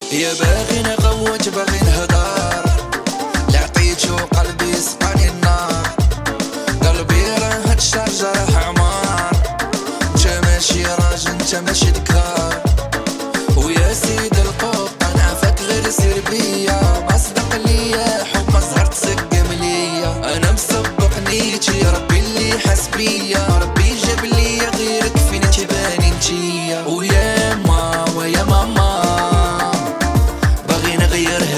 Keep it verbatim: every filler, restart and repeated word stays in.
يا باغي نغوت باغي نهضر، اللي عطيتو قلبي سقاني النار. قلبي راه هاد الشجرة عمار، نتا ماشي راجل نتا ماشي